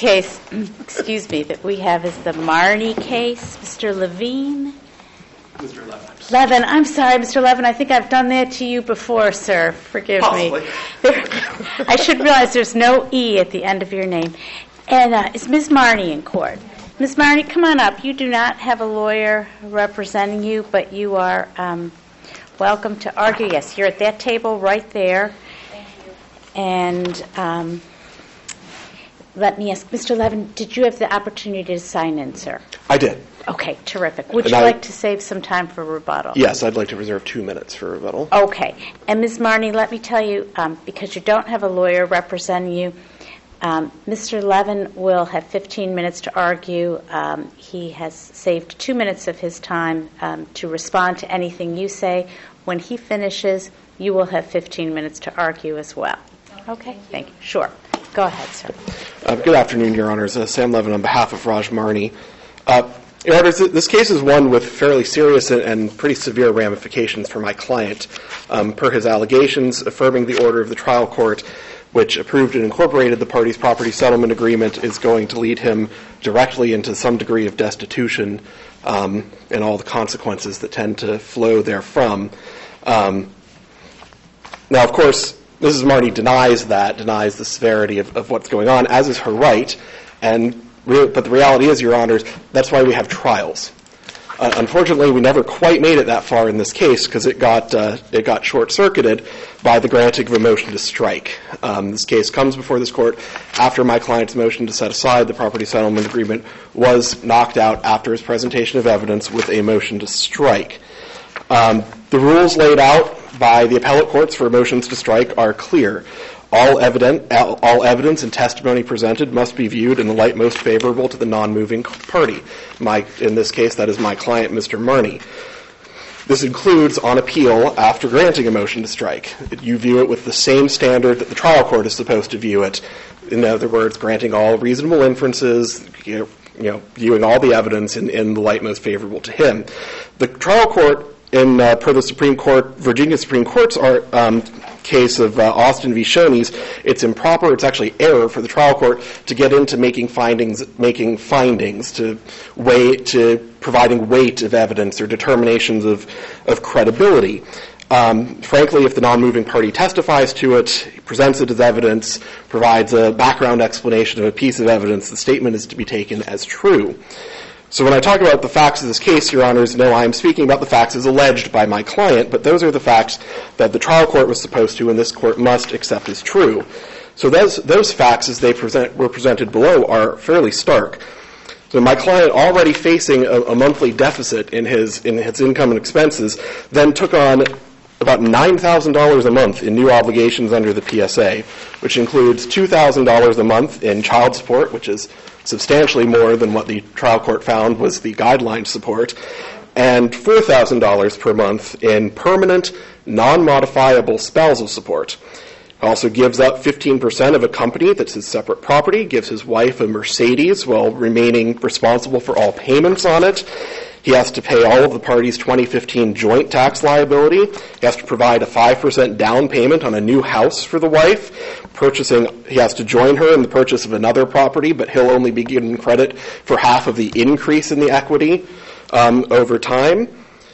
case, that we have is the Marney case. Mr. Levine? Mr. Levin. Levin, I'm sorry, Mr. Levin. I think I've done that to you before, sir. Forgive Possibly. me. I should realize there's no E at the end of your name. And is Ms. Marney in court? Ms. Marney, come on up. You do not have a lawyer representing you, but you are welcome to argue. Yes, you're at that table right there. Thank you. And let me ask, Mr. Levin, did you have the opportunity to sign in, sir? I did. Okay, terrific. Would you like to save some time for rebuttal? Yes, I'd like to reserve 2 minutes for rebuttal. Okay. And Ms. Marney, let me tell you, because you don't have a lawyer representing you, Mr. Levin will have 15 minutes to argue. He has saved 2 minutes of his time to respond to anything you say. When he finishes, you will have 15 minutes to argue as well. Okay? Thank you. Sure. Go ahead, sir. Good afternoon, Your Honors. Sam Levin on behalf of Raj Marney. Your Honors, this case is one with fairly serious and pretty severe ramifications for my client. Per his allegations, affirming the order of the trial court, which approved and incorporated the parties' property settlement agreement, is going to lead him directly into some degree of destitution and all the consequences that tend to flow therefrom. Now, of course, Mrs. Marney denies the severity of what's going on, as is her right, but the reality is, Your Honors, that's why we have trials. Unfortunately, we never quite made it that far in this case because it got short-circuited by the granting of a motion to strike. This case comes before this court after my client's motion to set aside the property settlement agreement was knocked out after his presentation of evidence with a motion to strike. The rules laid out by the appellate courts for motions to strike are clear. All evidence and testimony presented must be viewed in the light most favorable to the non-moving party. In this case, that is my client, Mr. Marney. This includes on appeal after granting a motion to strike. You view it with the same standard that the trial court is supposed to view it. In other words, granting all reasonable inferences, viewing all the evidence in the light most favorable to him. The trial court, per the Supreme Court, Virginia Supreme Court's case of Austin v. Shoney's, it's improper, it's actually error for the trial court to get into making findings, to providing weight of evidence or determinations of credibility. Frankly, if the non-moving party testifies to it, presents it as evidence, provides a background explanation of a piece of evidence, the statement is to be taken as true. So when I talk about the facts of this case, Your Honors, no, I am speaking about the facts as alleged by my client, but those are the facts that the trial court was supposed to and this court must accept as true. So those facts as they were presented below are fairly stark. So my client, already facing a monthly deficit in his income and expenses, then took on about $9,000 a month in new obligations under the PSA, which includes $2,000 a month in child support, which is substantially more than what the trial court found was the guideline support, and $4,000 per month in permanent, non-modifiable spousal support. Also gives up 15% of a company that's his separate property, gives his wife a Mercedes while remaining responsible for all payments on it. He has to pay all of the parties' 2015 joint tax liability. He has to provide a 5% down payment on a new house for the wife. He has to join her in the purchase of another property, but he'll only be given credit for half of the increase in the equity over time.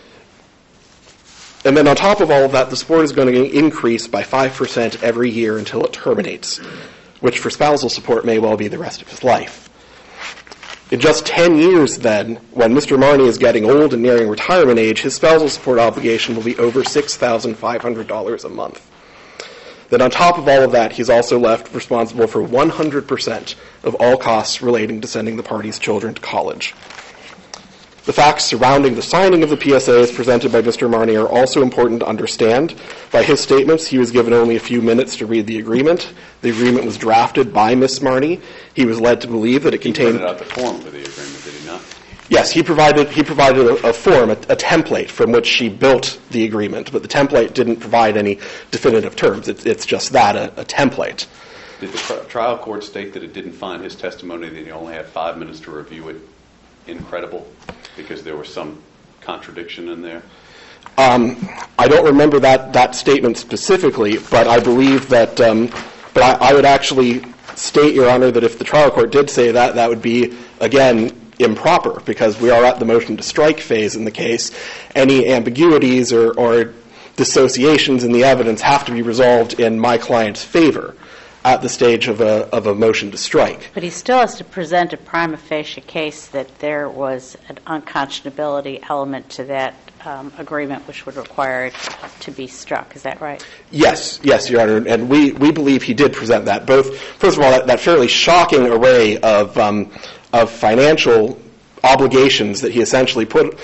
And then on top of all of that, the support is going to increase by 5% every year until it terminates, which for spousal support may well be the rest of his life. In just 10 years, then, when Mr. Marney is getting old and nearing retirement age, his spousal support obligation will be over $6,500 a month. Then on top of all of that, he's also left responsible for 100% of all costs relating to sending the parties' children to college. The facts surrounding the signing of the PSA as presented by Mr. Marney are also important to understand. By his statements, he was given only a few minutes to read the agreement. The agreement was drafted by Ms. Marney. He was led to believe that it contained... He printed out the form for the agreement, did he not? Yes, he provided a form, a template from which she built the agreement, but the template didn't provide any definitive terms. It's just that, a template. Did the trial court state that it didn't find his testimony that he only had 5 minutes to review it incredible because there was some contradiction in there? I don't remember that statement specifically, but I believe that. But I would actually state, Your Honor, that if the trial court did say that, that would be, again, improper, because we are at the motion to strike phase in the case. Any ambiguities or dissociations in the evidence have to be resolved in my client's favor at the stage of a motion to strike. But he still has to present a prima facie case that there was an unconscionability element to that agreement, which would require it to be struck. Is that right? Yes, Your Honor, and we believe he did present that. Both, first of all, that fairly shocking array of financial obligations that he essentially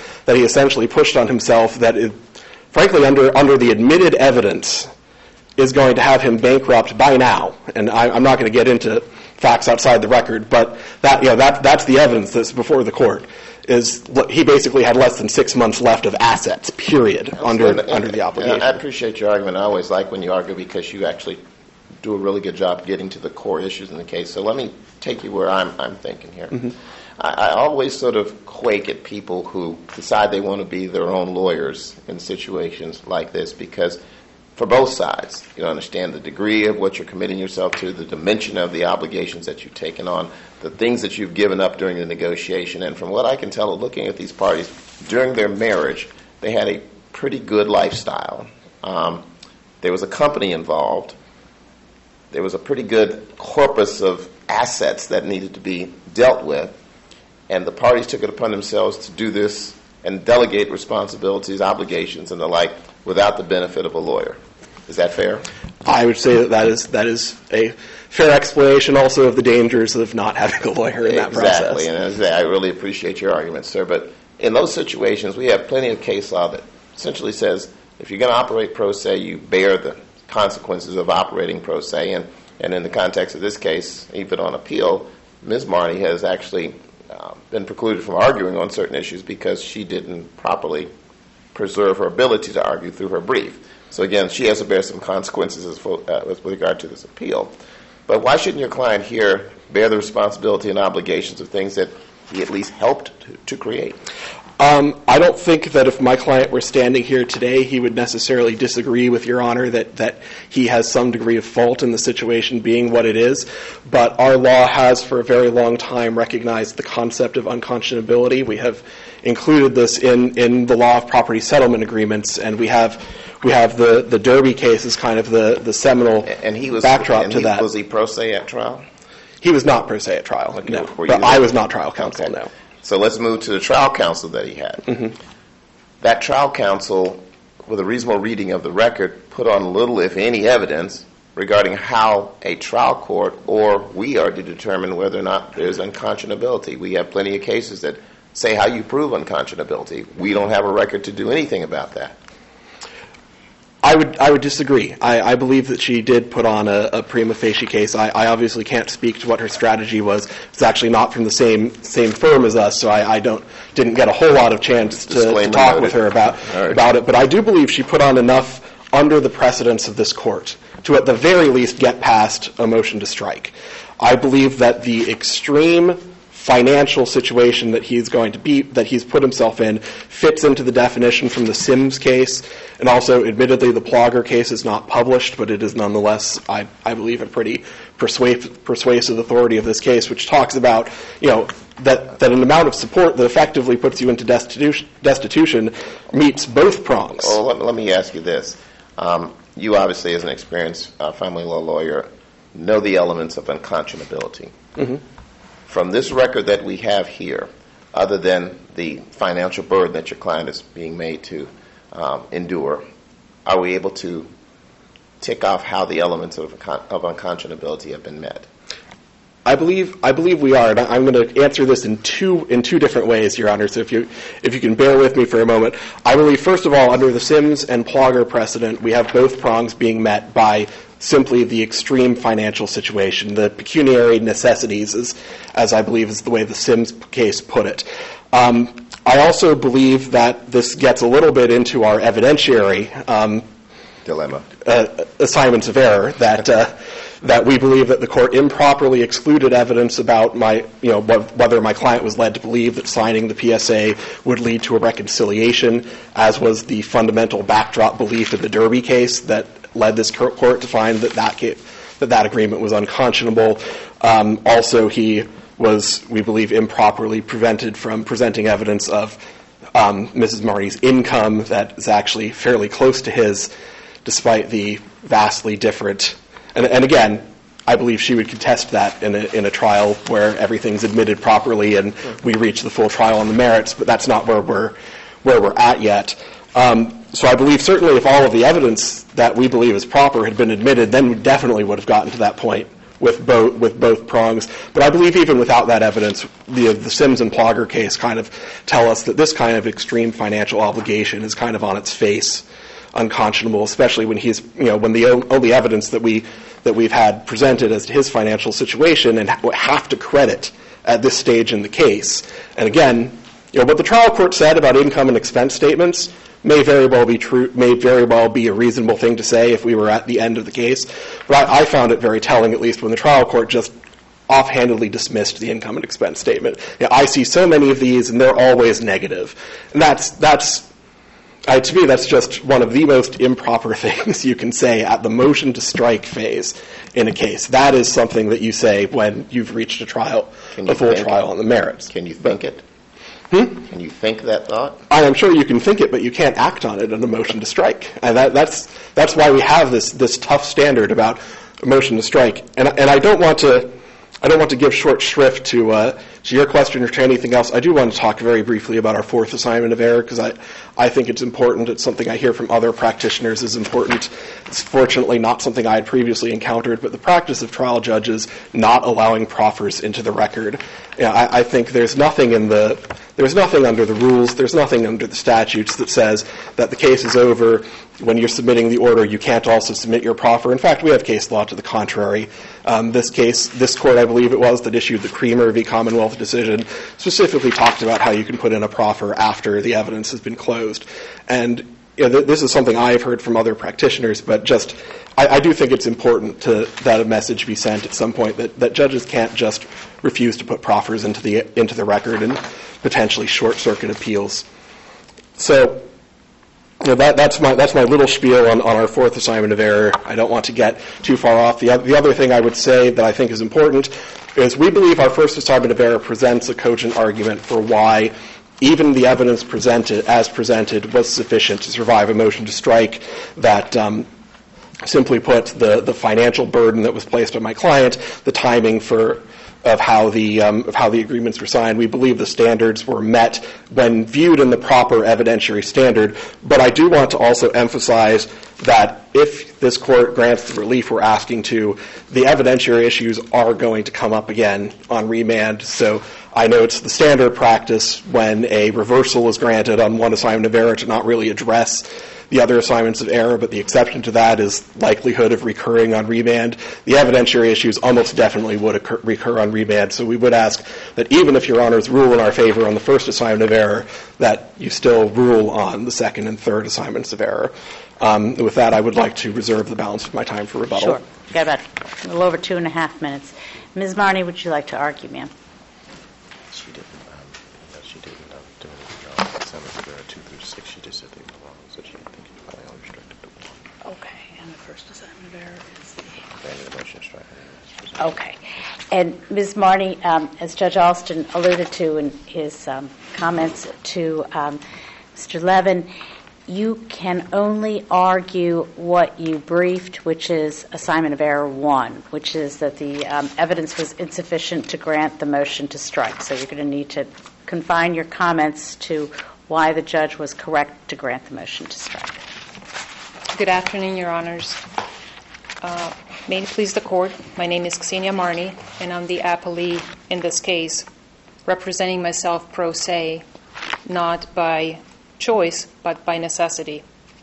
pushed on himself, that is, frankly, under the admitted evidence, is going to have him bankrupt by now. And I'm not going to get into facts outside the record, but that's the evidence that's before the court. Is he basically had less than 6 months left of assets, period, under the obligation. I appreciate your argument. I always like when you argue, because you actually do a really good job getting to the core issues in the case. So let me take you where I'm thinking here. Mm-hmm. I always sort of quake at people who decide they want to be their own lawyers in situations like this, because for both sides, you understand the degree of what you're committing yourself to, the dimension of the obligations that you've taken on, the things that you've given up during the negotiation. And from what I can tell, looking at these parties, during their marriage, they had a pretty good lifestyle. There was a company involved. There was a pretty good corpus of assets that needed to be dealt with. And the parties took it upon themselves to do this and delegate responsibilities, obligations, and the like without the benefit of a lawyer. Is that fair? I would say that is a fair explanation also of the dangers of not having a lawyer in that process. Exactly, and I really appreciate your argument, sir. But in those situations, we have plenty of case law that essentially says if you're going to operate pro se, you bear the consequences of operating pro se. And in the context of this case, even on appeal, Ms. Marnie has actually been precluded from arguing on certain issues because she didn't properly preserve her ability to argue through her brief. So again, she has to bear some consequences with regard to this appeal. But why shouldn't your client here bear the responsibility and obligations of things that he at least helped to create? I don't think that if my client were standing here today, he would necessarily disagree with Your Honor that he has some degree of fault in the situation being what it is. But our law has for a very long time recognized the concept of unconscionability. We have included this in the law of property settlement agreements, and we have the Derby case as kind of the seminal backdrop to that. Was he pro se at trial? He was not pro se at trial, okay, no. But I was not trial counsel, okay. No. So let's move to the trial counsel that he had. Mm-hmm. That trial counsel, with a reasonable reading of the record, put on little, if any, evidence regarding how a trial court or we are to determine whether or not there's unconscionability. We have plenty of cases that say how you prove unconscionability. We don't have a record to do anything about that. I would disagree. I believe that she did put on a prima facie case. I obviously can't speak to what her strategy was. It's actually not from the same firm as us, so I didn't get a whole lot of chance to talk with her about it. But I do believe she put on enough under the precedence of this court to at the very least get past a motion to strike. I believe that the extreme financial situation that he's put himself in fits into the definition from the Sims case, and also admittedly the Plogger case is not published, but it is nonetheless, I believe, a pretty persuasive authority of this case, which talks about, that an amount of support that effectively puts you into destitution meets both prongs. Well, let me ask you this. You obviously, as an experienced family law lawyer, know the elements of unconscionability. Mm-hmm. From this record that we have here, other than the financial burden that your client is being made to endure, are we able to tick off how the elements of unconscionability have been met? I believe we are, and I'm going to answer this in two different ways, Your Honor. So if you can bear with me for a moment, I believe first of all, under the Sims and Plogger precedent, we have both prongs being met by simply the extreme financial situation, the pecuniary necessities, as I believe is the way the Sims case put it. I also believe that this gets a little bit into our evidentiary dilemma, assignments of error, that we believe that the court improperly excluded evidence about whether my client was led to believe that signing the PSA would lead to a reconciliation, as was the fundamental backdrop belief in the Derby case that led this court to find that that agreement was unconscionable. Also, he was, we believe, improperly prevented from presenting evidence of Mrs. Marnie's income that is actually fairly close to his, despite the vastly different. And again, I believe she would contest that in a trial where everything's admitted properly and we reach the full trial on the merits. But that's not where we're at yet. So I believe certainly if all of the evidence that we believe is proper had been admitted, then we definitely would have gotten to that point with both prongs. But I believe even without that evidence, the Sims and Plogger case kind of tell us that this kind of extreme financial obligation is kind of on its face unconscionable, especially when when the only evidence that we've had presented as to his financial situation and have to credit at this stage in the case. And again, what the trial court said about income and expense statements may very well be true, may very well be a reasonable thing to say if we were at the end of the case. But I found it very telling, at least when the trial court just offhandedly dismissed the income and expense statement. I see so many of these, and they're always negative. And to me, that's just one of the most improper things you can say at the motion to strike phase in a case. That is something that you say when you've reached a full trial on the merits. Can you think it? Can you think that thought? I'm sure you can think it, but you can't act on it in a motion to strike. And that's why we have this tough standard about a motion to strike. And I don't want to give short shrift to your question or to anything else. I do want to talk very briefly about our fourth assignment of error because I think it's important. It's something I hear from other practitioners is important. It's fortunately not something I had previously encountered, but the practice of trial judges not allowing proffers into the record. I think there's nothing under the rules, there's nothing under the statutes that says that the case is over. When you're submitting the order, you can't also submit your proffer. In fact, we have case law to the contrary. This court, I believe it was, that issued the Creamer v. Commonwealth decision, specifically talked about how you can put in a proffer after the evidence has been closed. And this is something I've heard from other practitioners, but I do think it's important that a message be sent at some point that judges can't just refuse to put proffers into the record and potentially short-circuit appeals. So that's my little spiel on our fourth assignment of error. I don't want to get too far off. The other thing I would say that I think is important is we believe our first assignment of error presents a cogent argument for why even the evidence presented was sufficient to survive a motion to strike. That simply put, the financial burden that was placed on my client, the timing of how the agreements were signed. We believe the standards were met when viewed in the proper evidentiary standard. But I do want to also emphasize that if this court grants the relief we're asking to, the evidentiary issues are going to come up again on remand. So I know it's the standard practice when a reversal is granted on one assignment of error to not really address the other assignments of error, but the exception to that is likelihood of recurring on remand. The evidentiary issues almost definitely would recur on remand, so we would ask that even if Your Honors rule in our favor on the first assignment of error, that you still rule on the second and third assignments of error. With that, I would like to reserve the balance of my time for rebuttal. Sure. You've got about a little over 2.5 minutes. Ms. Marnie, would you like to argue, ma'am? She didn't do anything on assignments of error 2 through 6. She just said they were wrong, so she didn't think it probably all restricted to one. Okay, and the first assignment of error is The motion to strike. Okay. And Ms. Marnie, as Judge Alston alluded to in his comments to Mr. Levin, you can only argue what you briefed, which is assignment of error 1, which is that the evidence was insufficient to grant the motion to strike. So you're going to need to confine your comments to why the judge was correct to grant the motion to strike. Good afternoon, Your Honors. May it please the Court, my name is Ksenia Marnie, and I'm the appellee in this case, representing myself pro se, not by choice, but by necessity.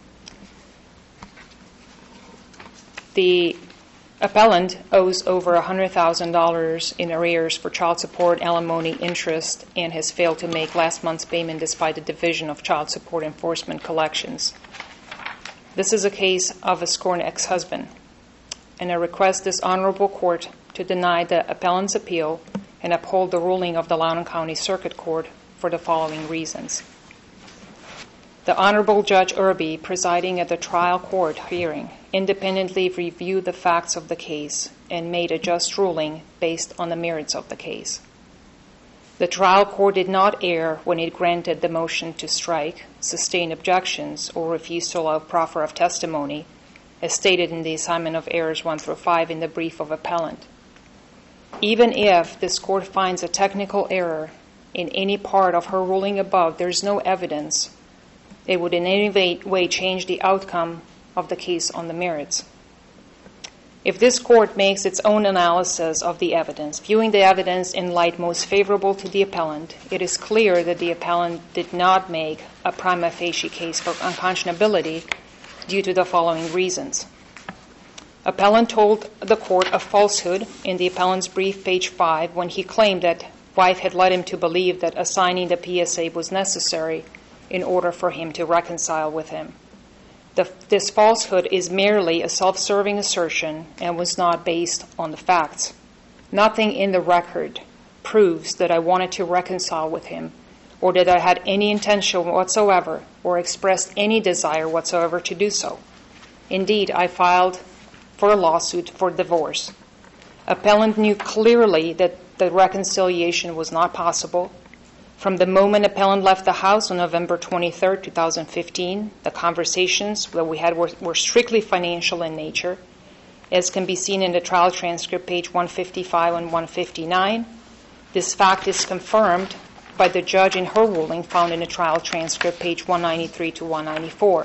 The appellant owes over $100,000 in arrears for child support, alimony, interest, and has failed to make last month's payment despite the Division of Child Support Enforcement Collections. This is a case of a scorned ex-husband, and I request this honorable court to deny the appellant's appeal and uphold the ruling of the Loudoun County Circuit Court for the following reasons. The Honorable Judge Irby, presiding at the trial court hearing, independently reviewed the facts of the case and made a just ruling based on the merits of the case. The trial court did not err when it granted the motion to strike, sustain objections, or refuse to allow proffer of testimony, as stated in the assignment of errors 1 through 5 in the brief of appellant. Even if this court finds a technical error in any part of her ruling above, there is no evidence it would in any way change the outcome of the case on the merits. If this court makes its own analysis of the evidence, viewing the evidence in light most favorable to the appellant, it is clear that the appellant did not make a prima facie case for unconscionability due to the following reasons. Appellant told the court a falsehood in the appellant's brief, page 5, when he claimed that wife had led him to believe that assigning the PSA was necessary in order for him to reconcile with him. This falsehood is merely a self-serving assertion and was not based on the facts. Nothing in the record proves that I wanted to reconcile with him or that I had any intention whatsoever or expressed any desire whatsoever to do so. Indeed, I filed for a lawsuit for divorce. Appellant knew clearly that the reconciliation was not possible. From the moment appellant left the house on November 23, 2015, the conversations that we had were strictly financial in nature, as can be seen in the trial transcript, page 155 and 159. This fact is confirmed by the judge in her ruling found in the trial transcript, page 193 to 194.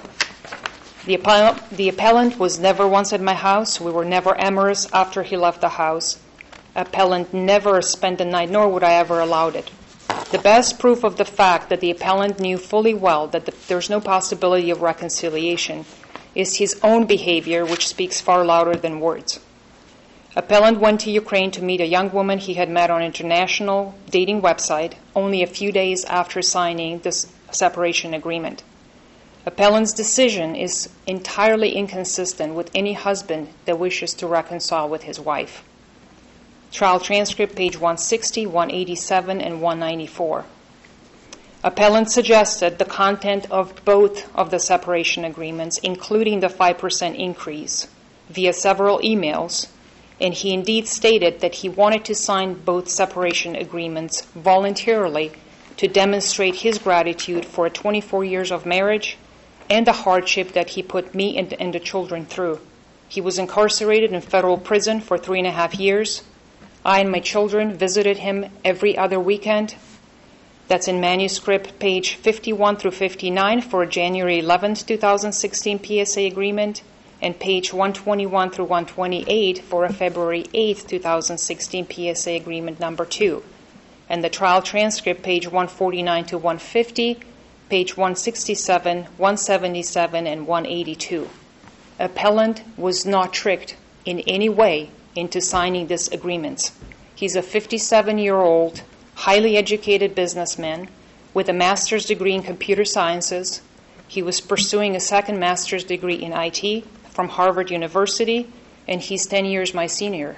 The appellant was never once at my house. We were never amorous after he left the house. Appellant never spent the night, nor would I ever allowed it. The best proof of the fact that the appellant knew fully well that there's no possibility of reconciliation is his own behavior, which speaks far louder than words. Appellant went to Ukraine to meet a young woman he had met on an international dating website only a few days after signing this separation agreement. Appellant's decision is entirely inconsistent with any husband that wishes to reconcile with his wife. Trial transcript, page 160, 187, and 194. Appellant suggested the content of both of the separation agreements, including the 5% increase, via several emails, and he indeed stated that he wanted to sign both separation agreements voluntarily to demonstrate his gratitude for 24 years of marriage and the hardship that he put me and the children through. He was incarcerated in federal prison for 3.5 years. I and my children visited him every other weekend. That's in manuscript page 51 through 59 for a January 11, 2016 PSA agreement, and page 121 through 128 for a February 8, 2016 PSA agreement number 2. And the trial transcript, page 149 to 150, page 167, 177, and 182. Appellant was not tricked in any way into signing these agreements. He's a 57-year-old, highly educated businessman with a master's degree in computer sciences. He was pursuing a second master's degree in IT from Harvard University, and he's 10 years my senior.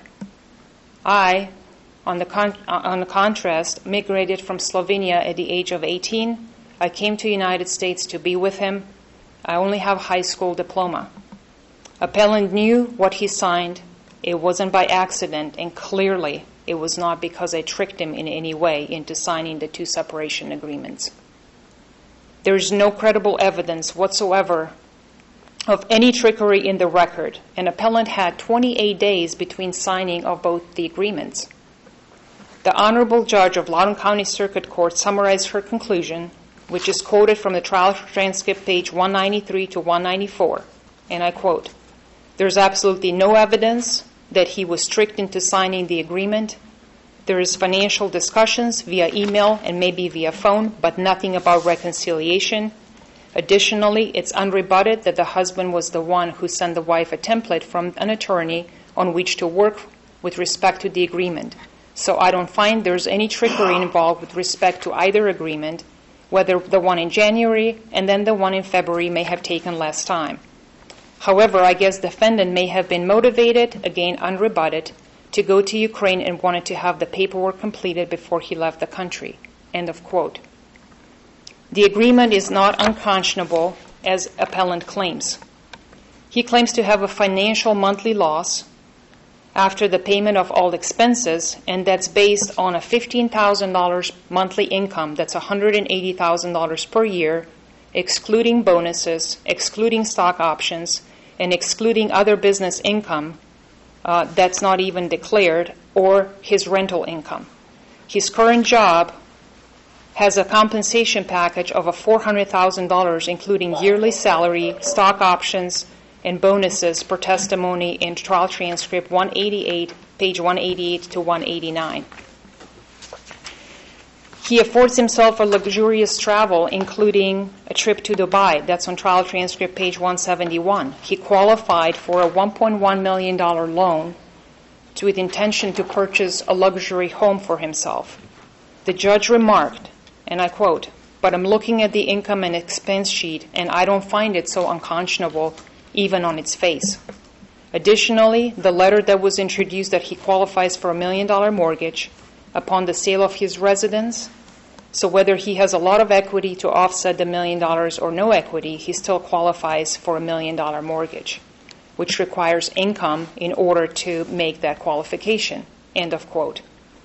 I, on the contrast, migrated from Slovenia at the age of 18. I came to the United States to be with him. I only have a high school diploma. Appellant knew what he signed. It wasn't by accident, and clearly it was not because I tricked him in any way into signing the 2 separation agreements. There is no credible evidence whatsoever of any trickery in the record, and appellant had 28 days between signing of both the agreements. The Honorable Judge of Loudoun County Circuit Court summarized her conclusion, which is quoted from the trial transcript, page 193 to 194, and I quote, "There's absolutely no evidence that he was tricked into signing the agreement. There is financial discussions via email and maybe via phone, but nothing about reconciliation. Additionally, it's unrebutted that the husband was the one who sent the wife a template from an attorney on which to work with respect to the agreement. So I don't find there's any trickery involved with respect to either agreement, whether the one in January and then the one in February may have taken less time. However, I guess defendant may have been motivated, again unrebutted, to go to Ukraine and wanted to have the paperwork completed before he left the country." End of quote. The agreement is not unconscionable, as appellant claims. He claims to have a financial monthly loss after the payment of all expenses, and that's based on a $15,000 monthly income. That's $180,000 per year, excluding bonuses, excluding stock options, and excluding other business income that's not even declared, or his rental income. His current job has a compensation package of $400,000, including yearly salary, stock options, and bonuses per testimony in trial transcript 188, page 188 to 189. He affords himself a luxurious travel, including a trip to Dubai. That's on trial transcript page 171. He qualified for a $1.1 million loan with intention to purchase a luxury home for himself. The judge remarked, and I quote, "But I'm looking at the income and expense sheet, and I don't find it so unconscionable, even on its face." Additionally, the letter that was introduced that he qualifies for a $1 million mortgage upon the sale of his residence, so whether he has a lot of equity to offset the $1 million or no equity, he still qualifies for a $1 million mortgage, which requires income in order to make that qualification. End of quote.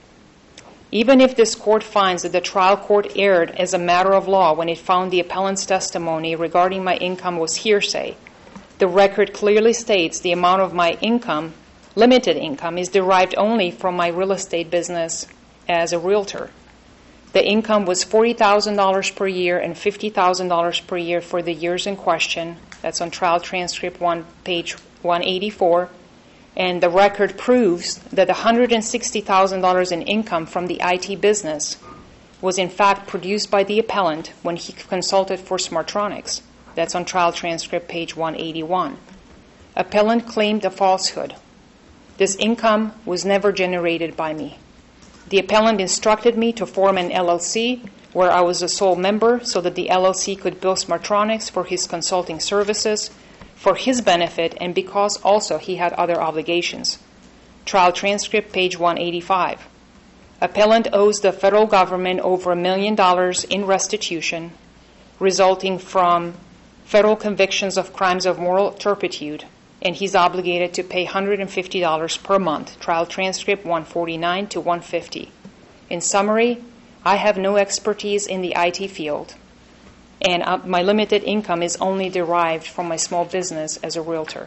Even if this court finds that the trial court erred as a matter of law when it found the appellant's testimony regarding my income was hearsay, the record clearly states the amount of my income, limited income, is derived only from my real estate business as a realtor. The income was $40,000 per year and $50,000 per year for the years in question. That's on trial transcript 1, page 184. And the record proves that $160,000 in income from the IT business was in fact produced by the appellant when he consulted for Smartronics. That's on trial transcript page 181. Appellant claimed a falsehood. This income was never generated by me. The appellant instructed me to form an LLC where I was a sole member so that the LLC could bill Smartronics for his consulting services for his benefit and because also he had other obligations. Trial transcript, page 185. Appellant owes the federal government over $1 million in restitution resulting from federal convictions of crimes of moral turpitude, and he's obligated to pay $150 per month. Trial transcript 149 to 150. In summary, I have no expertise in the IT field, and my limited income is only derived from my small business as a realtor.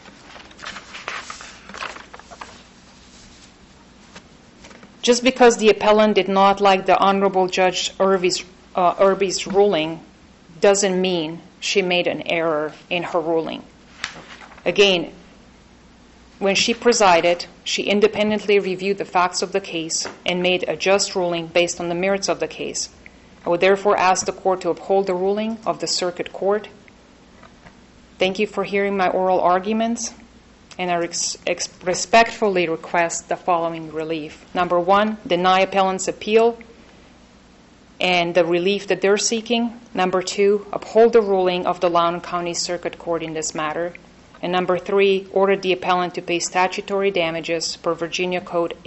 Just because the appellant did not like the Honorable Judge Irby's ruling doesn't mean she made an error in her ruling. Again, when she presided, she independently reviewed the facts of the case and made a just ruling based on the merits of the case. I would therefore ask the court to uphold the ruling of the circuit court. Thank you for hearing my oral arguments, and I respectfully request the following relief. Number one, deny appellant's appeal and the relief that they're seeking. Number two, uphold the ruling of the Loudoun County Circuit Court in this matter. And number three, order the appellant to pay statutory damages per Virginia Code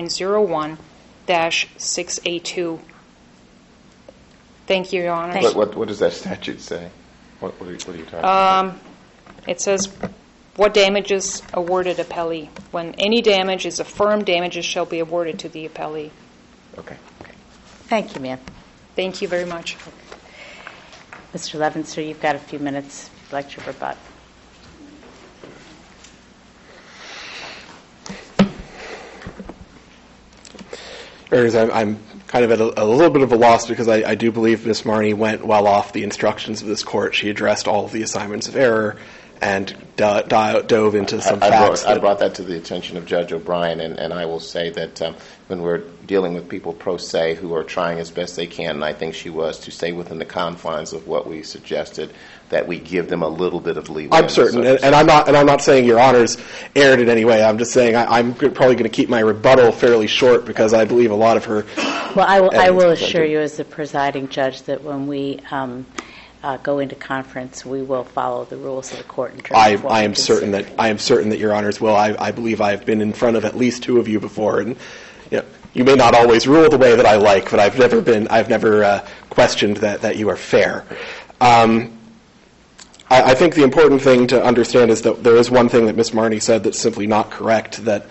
8.01-6A2. Thank you, Your Honor. What does that statute say? What are you talking about? It says what damages awarded appellee. When any damage is affirmed, damages shall be awarded to the appellee. Okay. Thank you, ma'am. Thank you very much. Mr. Levin, sir, you've got a few minutes if you'd like to rebut. I'm kind of at a little bit of a loss because I do believe Ms. Marney went well off the instructions of this court. She addressed all of the assignments of error and dove into some facts. I brought that to the attention of Judge O'Brien, and I will say that when we're dealing with people pro se who are trying as best they can, and I think she was, to stay within the confines of what we suggested, that we give them a little bit of leeway. I'm certain, and I'm not saying Your Honors erred in any way. I'm just saying I'm probably going to keep my rebuttal fairly short because I believe a lot of her. Well, I will assure you, as the presiding judge, that when we go into conference, we will follow the rules of the court. In terms of what I am certain that Your Honors will. I believe I've been in front of at least two of you before, and you may not always rule the way that I like, but I've never questioned that you are fair. I think the important thing to understand is that there is one thing that Ms. Marnie said that's simply not correct, that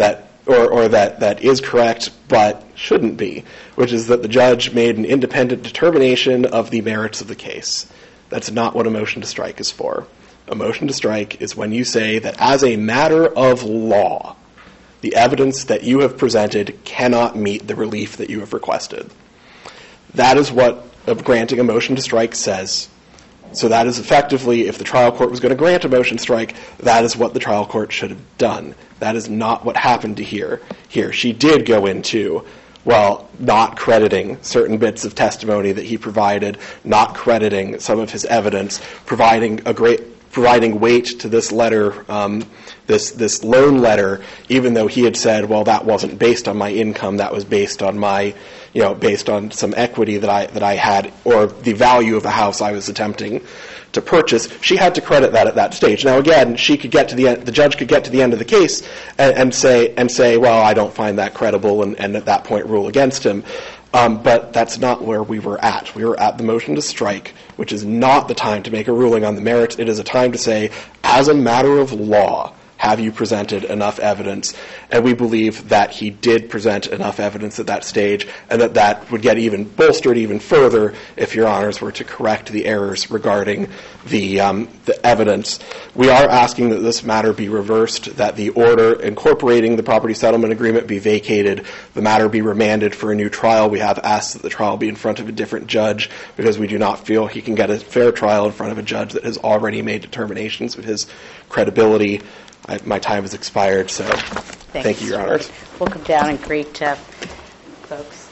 is correct but shouldn't be, which is that the judge made an independent determination of the merits of the case. That's not what a motion to strike is for. A motion to strike is when you say that as a matter of law, the evidence that you have presented cannot meet the relief that you have requested. That is what granting a motion to strike says. So that is effectively, if the trial court was going to grant a motion to strike, that is what the trial court should have done. That is not what happened here. She did go into, not crediting certain bits of testimony that he provided, not crediting some of his evidence, providing weight to this letter, this loan letter, even though he had said, that wasn't based on my income, that was based on based on some equity that I had, or the value of a house I was attempting to purchase. She had to credit that at that stage. Now, again, she could get to the judge could get to the end of the case and say, I don't find that credible, and at that point rule against him. But that's not where we were at. We were at the motion to strike, which is not the time to make a ruling on the merits. It is a time to say, as a matter of law, have you presented enough evidence? And we believe that he did present enough evidence at that stage, and that would get bolstered even further if Your Honors were to correct the errors regarding the evidence. We are asking that this matter be reversed, that the order incorporating the property settlement agreement be vacated, the matter be remanded for a new trial. We have asked that the trial be in front of a different judge because we do not feel he can get a fair trial in front of a judge that has already made determinations of his credibility. My time has expired, so thank you, Your Honors. We'll come down and greet folks.